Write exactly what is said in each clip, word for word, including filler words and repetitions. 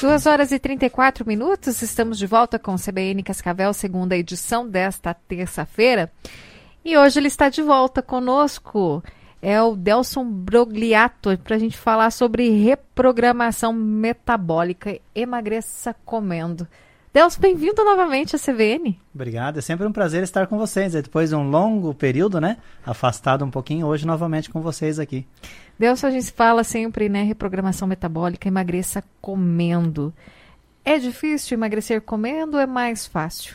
duas horas e trinta e quatro minutos, estamos de volta com o C B N Cascavel, segunda edição desta terça-feira. E hoje ele está de volta conosco, é o Delson Brogliato, para a gente falar sobre reprogramação metabólica. Emagreça comendo. Delson, bem-vindo novamente à C B N. Obrigado, é sempre um prazer estar com vocês. Depois de um longo período, né, afastado um pouquinho, hoje novamente com vocês aqui. Delson, a gente fala sempre, né, reprogramação metabólica, emagreça comendo. É difícil emagrecer comendo ou é mais fácil?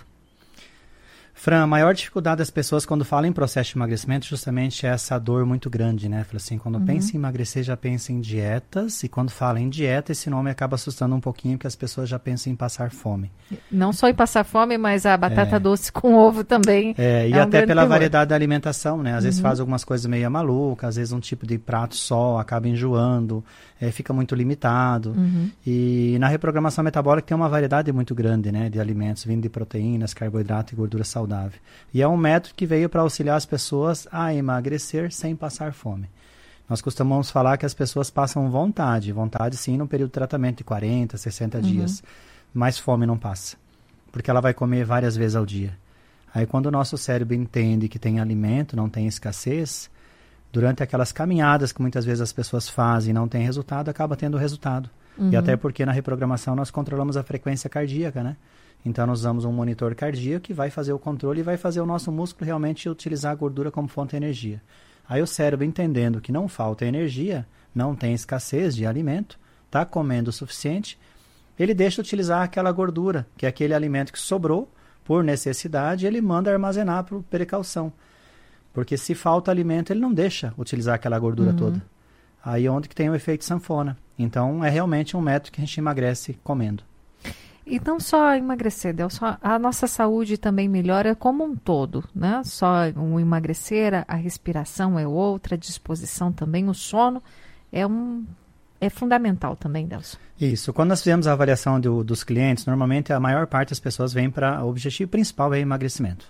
Fran, a maior dificuldade das pessoas quando falam em processo de emagrecimento justamente é essa dor muito grande, né? Fala assim, quando uhum. pensa em emagrecer, já pensa em dietas, e quando fala em dieta, esse nome acaba assustando um pouquinho, porque as pessoas já pensam em passar fome. Não só em passar fome, mas a batata é. doce com ovo também. É, e é um até pela terror. variedade da alimentação, né? Às uhum. vezes faz algumas coisas meio malucas, às vezes um tipo de prato só acaba enjoando, é, fica muito limitado. Uhum. E na reprogramação metabólica tem uma variedade muito grande, né, de alimentos, vindo de proteínas, carboidrato e gordura saudável. E é um método que veio para auxiliar as pessoas a emagrecer sem passar fome. Nós costumamos falar que as pessoas passam vontade, vontade sim no período de tratamento de quarenta, sessenta uhum. dias, mas fome não passa, porque ela vai comer várias vezes ao dia. Aí quando o nosso cérebro entende que tem alimento, não tem escassez, durante aquelas caminhadas que muitas vezes as pessoas fazem e não tem resultado, acaba tendo resultado. Uhum. E até porque na reprogramação nós controlamos a frequência cardíaca, né? Então, nós usamos um monitor cardíaco que vai fazer o controle e vai fazer o nosso músculo realmente utilizar a gordura como fonte de energia. Aí o cérebro, entendendo que não falta energia, não tem escassez de alimento, está comendo o suficiente, ele deixa de utilizar aquela gordura, que é aquele alimento que sobrou por necessidade, ele manda armazenar por precaução. Porque se falta alimento, ele não deixa utilizar aquela gordura uhum. toda. Aí é onde que tem o efeito sanfona. Então, é realmente um método que a gente emagrece comendo. E não só emagrecer, Delson, a nossa saúde também melhora como um todo, né? Só o emagrecer, a respiração é outra, a disposição também, o sono é, um, é fundamental também, Delson. Isso, quando nós fizemos a avaliação do, dos clientes, normalmente a maior parte das pessoas vem para, o objetivo principal é emagrecimento.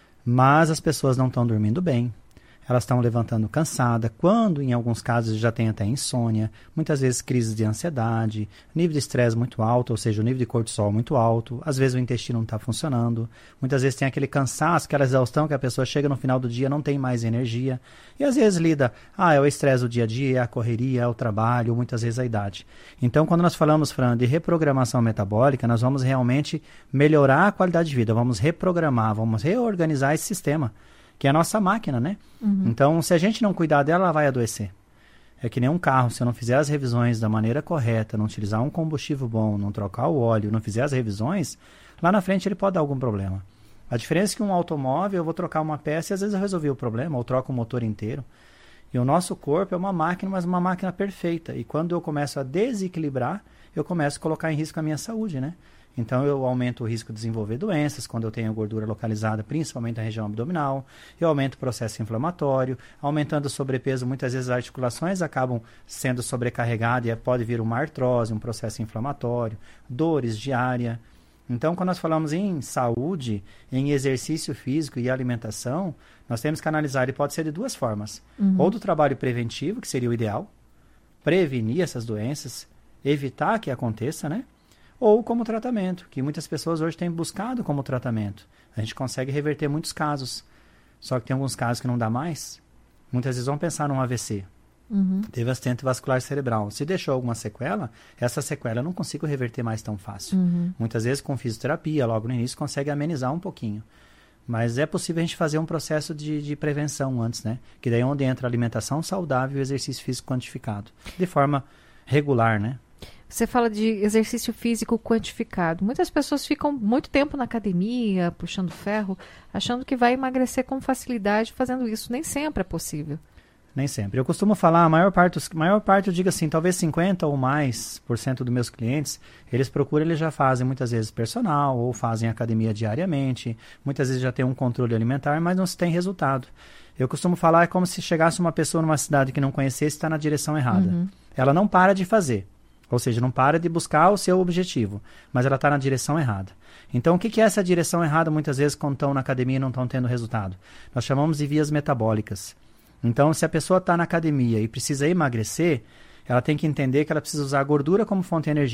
Mas as pessoas não estão dormindo bem. Elas estão levantando cansada, quando em alguns casos já tem até insônia, muitas vezes crises de ansiedade, nível de estresse muito alto, ou seja, o nível de cortisol muito alto, às vezes o intestino não está funcionando, muitas vezes tem aquele cansaço, aquela exaustão que a pessoa chega no final do dia não tem mais energia, e às vezes lida, ah, é o estresse do dia a dia, é a correria, é o trabalho, muitas vezes a idade. Então, quando nós falamos, Fran, de reprogramação metabólica, nós vamos realmente melhorar a qualidade de vida, vamos reprogramar, vamos reorganizar esse sistema, que é a nossa máquina, né? Uhum. Então, se a gente não cuidar dela, ela vai adoecer. É que nem um carro, se eu não fizer as revisões da maneira correta, não utilizar um combustível bom, não trocar o óleo, não fizer as revisões, lá na frente ele pode dar algum problema. A diferença é que um automóvel, eu vou trocar uma peça e às vezes eu resolvi o problema, ou troco o motor inteiro. E o nosso corpo é uma máquina, mas uma máquina perfeita. E quando eu começo a desequilibrar, eu começo a colocar em risco a minha saúde, né? Então, eu aumento o risco de desenvolver doenças quando eu tenho gordura localizada, principalmente na região abdominal. Eu aumento o processo inflamatório. Aumentando o sobrepeso, muitas vezes as articulações acabam sendo sobrecarregadas e pode vir uma artrose, um processo inflamatório, dores diárias. Então, quando nós falamos em saúde, em exercício físico e alimentação, nós temos que analisar, ele pode ser de duas formas. Uhum. Ou do trabalho preventivo, que seria o ideal, prevenir essas doenças, evitar que aconteça, né? Ou como tratamento, que muitas pessoas hoje têm buscado como tratamento. A gente consegue reverter muitos casos, só que tem alguns casos que não dá mais. Muitas vezes vão pensar num A V C, uhum. teve acidente vascular cerebral. Se deixou alguma sequela, essa sequela eu não consigo reverter mais tão fácil. Uhum. Muitas vezes com fisioterapia, logo no início, consegue amenizar um pouquinho. Mas é possível a gente fazer um processo de, de prevenção antes, né? Que daí é onde entra a alimentação saudável e o exercício físico quantificado, de forma regular, né? Você fala de exercício físico quantificado. Muitas pessoas ficam muito tempo na academia, puxando ferro, achando que vai emagrecer com facilidade fazendo isso. Nem sempre é possível. Nem sempre. Eu costumo falar, a maior parte, a maior parte eu digo assim, talvez cinquenta ou mais por cento dos meus clientes, eles procuram, eles já fazem muitas vezes personal ou fazem academia diariamente, muitas vezes já tem um controle alimentar, mas não se tem resultado. Eu costumo falar, é como se chegasse uma pessoa numa cidade que não conhecesse e está na direção errada. Uhum. Ela não para de fazer. Ou seja, não para de buscar o seu objetivo, mas ela está na direção errada. Então, o que, que é essa direção errada, muitas vezes, quando estão na academia e não estão tendo resultado? Nós chamamos de vias metabólicas. Então, se a pessoa está na academia e precisa emagrecer, ela tem que entender que ela precisa usar a gordura como fonte de energia.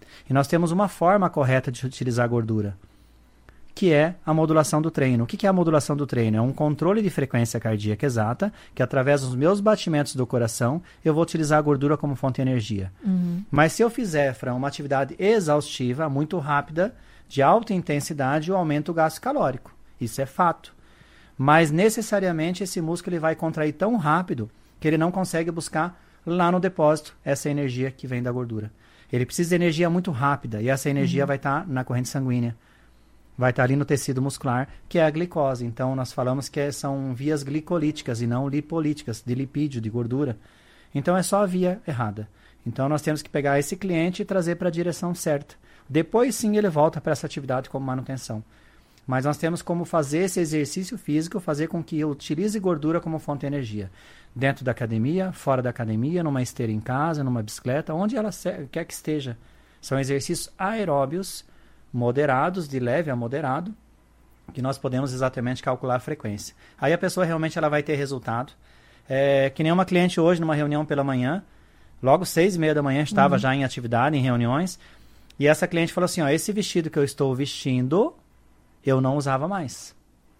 E nós temos uma forma correta de utilizar a gordura, que é a modulação do treino. O que é a modulação do treino? É um controle de frequência cardíaca exata, que através dos meus batimentos do coração, eu vou utilizar a gordura como fonte de energia. Uhum. Mas se eu fizer, Fran, uma atividade exaustiva, muito rápida, de alta intensidade, eu aumento o gasto calórico. Isso é fato. Mas necessariamente esse músculo ele vai contrair tão rápido que ele não consegue buscar lá no depósito essa energia que vem da gordura. Ele precisa de energia muito rápida e essa energia uhum. vai estar tá na corrente sanguínea. Vai estar ali no tecido muscular, que é a glicose. Então, nós falamos que são vias glicolíticas e não lipolíticas, de lipídio, de gordura. Então, é só a via errada. Então, nós temos que pegar esse cliente e trazer para a direção certa. Depois, sim, ele volta para essa atividade como manutenção. Mas nós temos como fazer esse exercício físico, fazer com que eu utilize gordura como fonte de energia. Dentro da academia, fora da academia, numa esteira em casa, numa bicicleta, onde ela quer que esteja. São exercícios aeróbios, moderados, de leve a moderado, que nós podemos exatamente calcular a frequência. Aí a pessoa realmente ela vai ter resultado. É, que nem uma cliente hoje, numa reunião pela manhã, logo seis e meia da manhã, estava uhum. já em atividade, em reuniões, e essa cliente falou assim, ó, esse vestido que eu estou vestindo, eu não usava mais.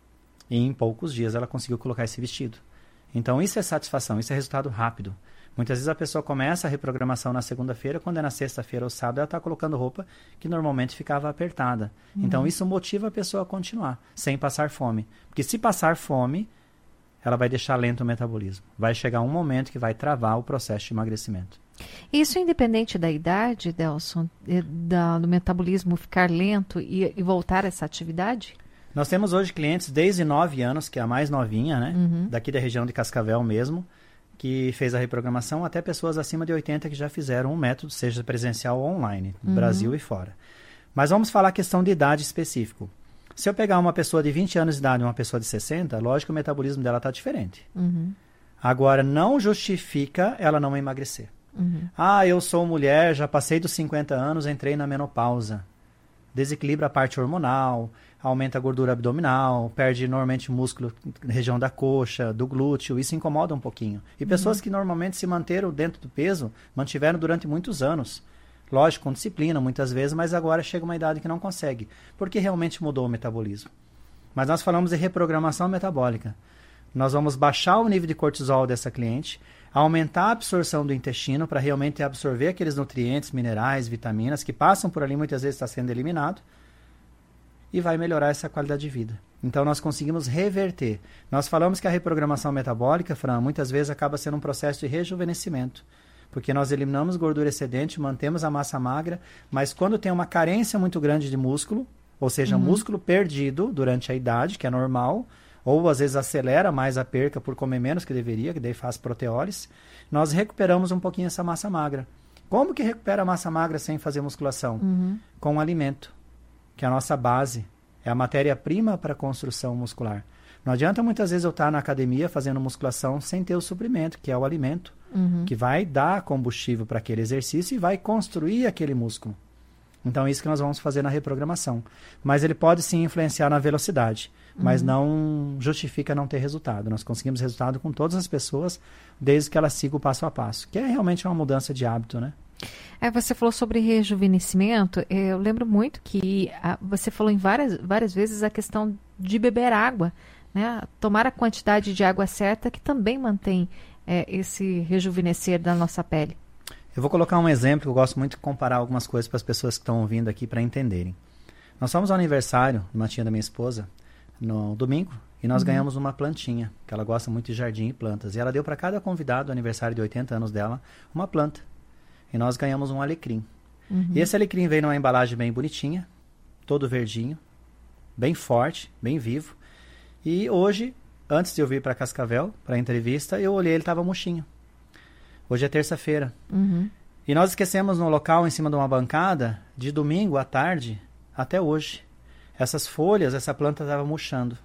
E em poucos dias ela conseguiu colocar esse vestido. Então isso é satisfação, isso é resultado rápido. Muitas vezes a pessoa começa a reprogramação na segunda-feira, quando é na sexta-feira ou sábado, ela está colocando roupa que normalmente ficava apertada. Uhum. Então, isso motiva a pessoa a continuar, sem passar fome. Porque se passar fome, ela vai deixar lento o metabolismo. Vai chegar um momento que vai travar o processo de emagrecimento. Isso independente da idade, Delson, da, do metabolismo ficar lento e, e voltar a essa atividade? Nós temos hoje clientes desde nove anos, que é a mais novinha, né? Uhum. Daqui da região de Cascavel mesmo, que fez a reprogramação, até pessoas acima de oitenta que já fizeram um método, seja presencial ou online, no uhum. Brasil e fora. Mas vamos falar a questão de idade específico. Se eu pegar uma pessoa de vinte anos de idade e uma pessoa de sessenta, lógico que o metabolismo dela está diferente. Uhum. Agora, não justifica ela não emagrecer. Uhum. Ah, eu sou mulher, já passei dos cinquenta anos, entrei na menopausa. Desequilibra a parte hormonal, aumenta a gordura abdominal, perde normalmente músculo na região da coxa, do glúteo, isso incomoda um pouquinho. E uhum. pessoas que normalmente se manteram dentro do peso, mantiveram durante muitos anos. Lógico, com disciplina muitas vezes, mas agora chega uma idade que não consegue, porque realmente mudou o metabolismo. Mas nós falamos de reprogramação metabólica. Nós vamos baixar o nível de cortisol dessa cliente, aumentar a absorção do intestino para realmente absorver aqueles nutrientes, minerais, vitaminas que passam por ali, muitas vezes está sendo eliminado, e vai melhorar essa qualidade de vida. Então nós conseguimos reverter. Nós falamos que a reprogramação metabólica, Fran, muitas vezes acaba sendo um processo de rejuvenescimento, porque nós eliminamos gordura excedente, mantemos a massa magra, mas quando tem uma carência muito grande de músculo, ou seja, uhum. músculo perdido durante a idade, que é normal, ou às vezes acelera mais a perca por comer menos que deveria, que daí faz proteólise, nós recuperamos um pouquinho essa massa magra. Como que recupera a massa magra sem fazer musculação? Uhum. Com alimento, que é a nossa base, é a matéria-prima para a construção muscular. Não adianta muitas vezes eu estar na academia fazendo musculação sem ter o suprimento, que é o alimento, uhum. que vai dar combustível para aquele exercício e vai construir aquele músculo. Então, é isso que nós vamos fazer na reprogramação. Mas ele pode sim influenciar na velocidade, uhum. mas não justifica não ter resultado. Nós conseguimos resultado com todas as pessoas, desde que elas sigam o passo a passo, que é realmente uma mudança de hábito, né? É, você falou sobre rejuvenescimento. Eu lembro muito que a, você falou em várias, várias vezes a questão de beber água, né? Tomar a quantidade de água certa, que também mantém é, esse rejuvenescer da nossa pele. Eu vou colocar um exemplo que eu gosto muito de comparar algumas coisas para as pessoas que estão ouvindo aqui para entenderem. Nós fomos ao aniversário de uma tia da minha esposa no domingo e nós uhum. ganhamos uma plantinha, que ela gosta muito de jardim e plantas. E ela deu para cada convidado do aniversário de oitenta anos dela uma planta. E nós ganhamos um alecrim. Uhum. E esse alecrim veio numa embalagem bem bonitinha, todo verdinho, bem forte, bem vivo. E hoje, antes de eu vir para Cascavel, para a entrevista, eu olhei, ele estava murchinho. Hoje é terça-feira. Uhum. E nós esquecemos no local, em cima de uma bancada, de domingo à tarde até hoje. Essas folhas, essa planta estava murchando.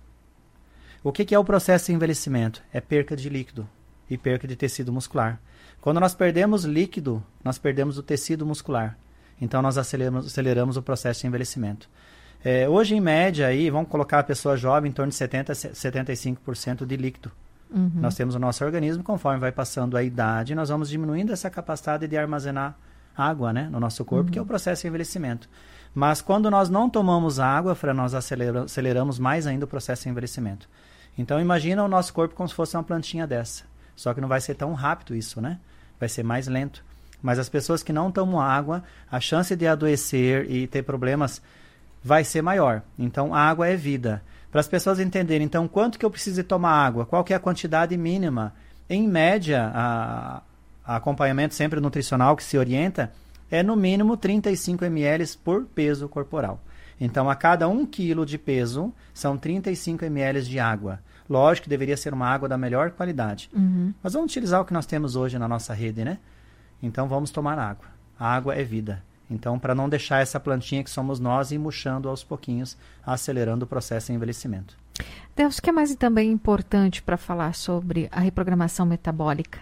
O que, que é o processo de envelhecimento? É perca de líquido e perca de tecido muscular. Quando nós perdemos líquido, nós perdemos o tecido muscular. Então, nós aceleramos, aceleramos o processo de envelhecimento. É, hoje, em média, aí, vamos colocar a pessoa jovem em torno de setenta, setenta e cinco por cento de líquido. Uhum. Nós temos o nosso organismo, conforme vai passando a idade, nós vamos diminuindo essa capacidade de armazenar água, né, no nosso corpo, uhum. que é o processo de envelhecimento. Mas quando nós não tomamos água, Fran, nós acelera, aceleramos mais ainda o processo de envelhecimento. Então imagina o nosso corpo como se fosse uma plantinha dessa. Só que não vai ser tão rápido isso, né? Vai ser mais lento. Mas as pessoas que não tomam água, a chance de adoecer e ter problemas vai ser maior. Então, a água é vida. Para as pessoas entenderem, então, quanto que eu preciso de tomar água? Qual que é a quantidade mínima? Em média, a, a acompanhamento sempre nutricional que se orienta é no mínimo trinta e cinco mililitros por peso corporal. Então, a cada um quilo de peso, são trinta e cinco mililitros de água. Lógico que deveria ser uma água da melhor qualidade. Uhum. Mas vamos utilizar o que nós temos hoje na nossa rede, né? Então, vamos tomar água. A água é vida. Então, para não deixar essa plantinha que somos nós ir murchando aos pouquinhos, acelerando o processo de envelhecimento. Deus, o que é mais também importante para falar sobre a reprogramação metabólica?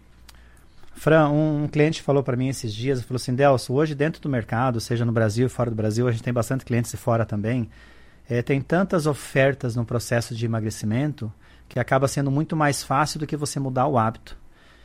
Fran, um, um cliente falou para mim esses dias, falou assim, Delso, hoje dentro do mercado, seja no Brasil e fora do Brasil, a gente tem bastante clientes de fora também, é, tem tantas ofertas no processo de emagrecimento que acaba sendo muito mais fácil do que você mudar o hábito.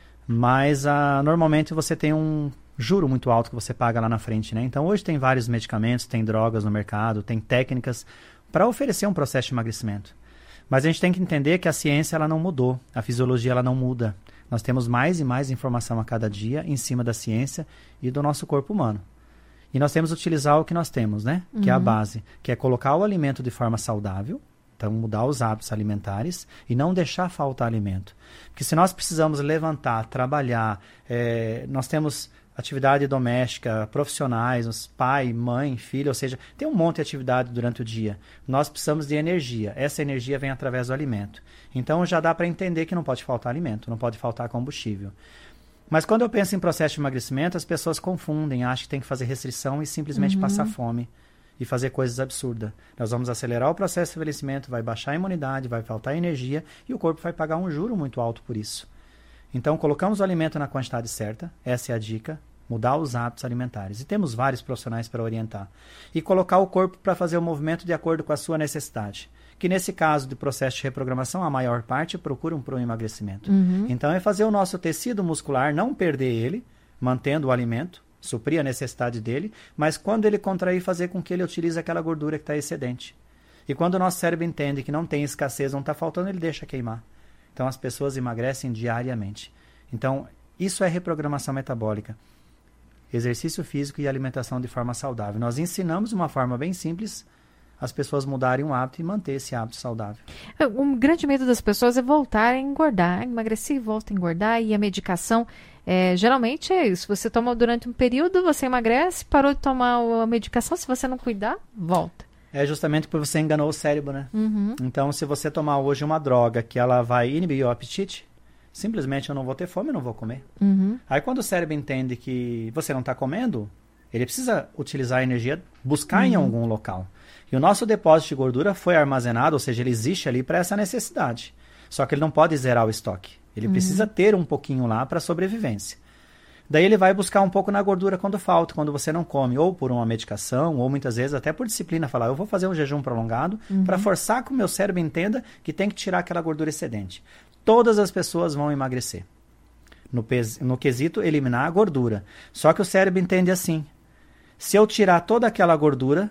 Mas ah, normalmente você tem um juro muito alto que você paga lá na frente, né? Então hoje tem vários medicamentos, tem drogas no mercado, tem técnicas para oferecer um processo de emagrecimento. Mas a gente tem que entender que a ciência ela não mudou, a fisiologia ela não muda. Nós temos mais e mais informação a cada dia em cima da ciência e do nosso corpo humano. E nós temos que utilizar o que nós temos, né? Uhum. Que é a base, que é colocar o alimento de forma saudável. Então, mudar os hábitos alimentares e não deixar faltar alimento. Porque se nós precisamos levantar, trabalhar, é, nós temos atividade doméstica, profissionais, pai, mãe, filho, ou seja, tem um monte de atividade durante o dia. Nós precisamos de energia. Essa energia vem através do alimento. Então, já dá para entender que não pode faltar alimento, não pode faltar combustível. Mas quando eu penso em processo de emagrecimento, as pessoas confundem, acham que tem que fazer restrição e simplesmente uhum. passar fome. E fazer coisas absurdas. Nós vamos acelerar o processo de envelhecimento, vai baixar a imunidade, vai faltar energia e o corpo vai pagar um juro muito alto por isso. Então, colocamos o alimento na quantidade certa, essa é a dica, mudar os hábitos alimentares. E temos vários profissionais para orientar. E colocar o corpo para fazer o movimento de acordo com a sua necessidade. Que nesse caso de processo de reprogramação, a maior parte procuram para o emagrecimento. Uhum. Então, é fazer o nosso tecido muscular, não perder ele, mantendo o alimento, suprir a necessidade dele, mas quando ele contrair, fazer com que ele utilize aquela gordura que está excedente. E quando o nosso cérebro entende que não tem escassez, não está faltando, ele deixa queimar. Então as pessoas emagrecem diariamente. Então isso é reprogramação metabólica. Exercício físico e alimentação de forma saudável. Nós ensinamos de uma forma bem simples as pessoas mudarem um hábito e manter esse hábito saudável. Um grande medo das pessoas é voltar a engordar. Emagrecer e volta a engordar. E a medicação, é, geralmente é isso. Você toma durante um período, você emagrece, parou de tomar a medicação. Se você não cuidar, volta. É justamente porque você enganou o cérebro, né? Uhum. Então, se você tomar hoje uma droga que ela vai inibir o apetite, simplesmente eu não vou ter fome, eu não vou comer. Uhum. Aí quando o cérebro entende que você não está comendo, ele precisa utilizar a energia, buscar uhum. em algum local. E o nosso depósito de gordura foi armazenado, ou seja, ele existe ali para essa necessidade. Só que ele não pode zerar o estoque. Ele uhum. precisa ter um pouquinho lá para sobrevivência. Daí ele vai buscar um pouco na gordura quando falta, quando você não come, ou por uma medicação, ou muitas vezes até por disciplina, falar, eu vou fazer um jejum prolongado uhum. para forçar que o meu cérebro entenda que tem que tirar aquela gordura excedente. Todas as pessoas vão emagrecer. No, pes- no quesito, eliminar a gordura. Só que o cérebro entende assim. Se eu tirar toda aquela gordura,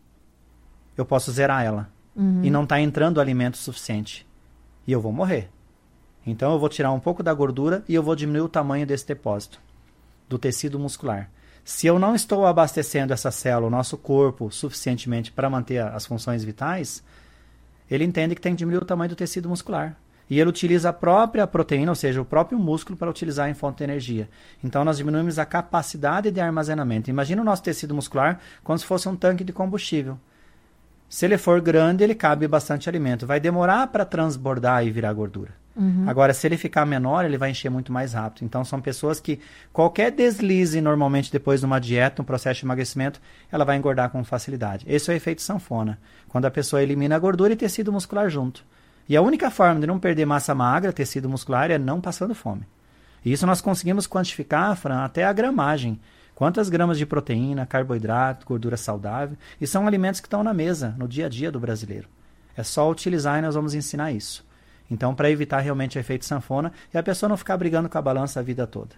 eu posso zerar ela. Uhum. E não está entrando alimento suficiente. E eu vou morrer. Então eu vou tirar um pouco da gordura e eu vou diminuir o tamanho desse depósito, do tecido muscular. Se eu não estou abastecendo essa célula, o nosso corpo, suficientemente para manter as funções vitais, ele entende que tem que diminuir o tamanho do tecido muscular. E ele utiliza a própria proteína, ou seja, o próprio músculo, para utilizar em fonte de energia. Então, nós diminuímos a capacidade de armazenamento. Imagina o nosso tecido muscular como se fosse um tanque de combustível. Se ele for grande, ele cabe bastante alimento. Vai demorar para transbordar e virar gordura. Uhum. Agora, se ele ficar menor, ele vai encher muito mais rápido. Então, são pessoas que qualquer deslize, normalmente depois de uma dieta, um processo de emagrecimento, ela vai engordar com facilidade. Esse é o efeito sanfona. Quando a pessoa elimina a gordura e tecido muscular junto. E a única forma de não perder massa magra, tecido muscular, é não passando fome. E isso nós conseguimos quantificar, Fran, até a gramagem. Quantas gramas de proteína, carboidrato, gordura saudável. E são alimentos que estão na mesa, no dia a dia do brasileiro. É só utilizar e nós vamos ensinar isso. Então, para evitar realmente o efeito sanfona e a pessoa não ficar brigando com a balança a vida toda.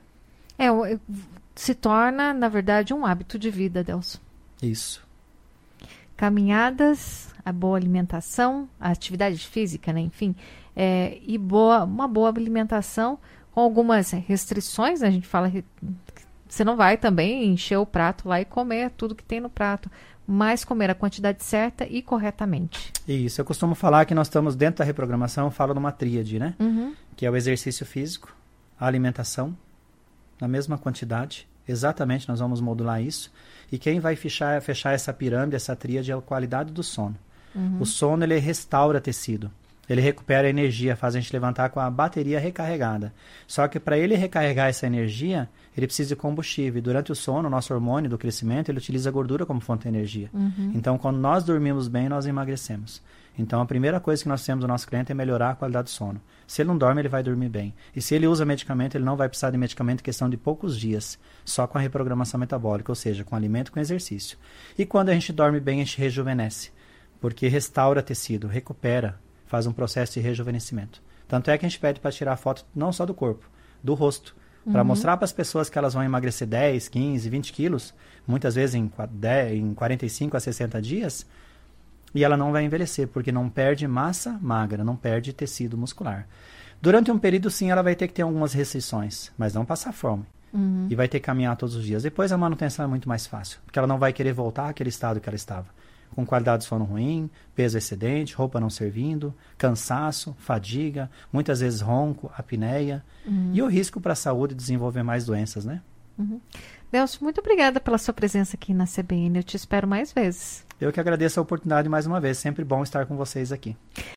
É, se torna, na verdade, um hábito de vida, Delson. Isso. Caminhadas, a boa alimentação, a atividade física, né? Enfim, é, e boa, uma boa alimentação com algumas restrições, né? A gente fala, você não vai também encher o prato lá e comer tudo que tem no prato, mas comer a quantidade certa e corretamente. Isso, eu costumo falar que nós estamos dentro da reprogramação, eu falo numa tríade, né? Uhum. Que é o exercício físico, a alimentação, na mesma quantidade, exatamente, nós vamos modular isso. E quem vai fechar, fechar essa pirâmide, essa tríade, é a qualidade do sono. Uhum. O sono, ele restaura tecido. Ele recupera a energia, faz a gente levantar com a bateria recarregada. Só que para ele recarregar essa energia, ele precisa de combustível. E durante o sono, o nosso hormônio do crescimento, ele utiliza a gordura como fonte de energia. Uhum. Então, quando nós dormimos bem, nós emagrecemos. Então, a primeira coisa que nós temos do nosso cliente é melhorar a qualidade do sono. Se ele não dorme, ele vai dormir bem. E se ele usa medicamento, ele não vai precisar de medicamento em questão de poucos dias, só com a reprogramação metabólica, ou seja, com alimento e com exercício. E quando a gente dorme bem, a gente rejuvenesce, porque restaura tecido, recupera, faz um processo de rejuvenescimento. Tanto é que a gente pede para tirar foto não só do corpo, do rosto, para uhum. mostrar para as pessoas que elas vão emagrecer dez, quinze, vinte quilos, muitas vezes em, dez, em quarenta e cinco a sessenta dias, e ela não vai envelhecer, porque não perde massa magra, não perde tecido muscular. Durante um período, sim, ela vai ter que ter algumas restrições, mas não passar fome. Uhum. E vai ter que caminhar todos os dias. Depois a manutenção é muito mais fácil, porque ela não vai querer voltar àquele estado que ela estava. Com qualidade de sono ruim, peso excedente, roupa não servindo, cansaço, fadiga, muitas vezes ronco, apneia. Uhum. E o risco para a saúde de desenvolver mais doenças, né? Uhum. Delson, muito obrigada pela sua presença aqui na C B N. Eu te espero mais vezes. Eu que agradeço a oportunidade mais uma vez. Sempre bom estar com vocês aqui.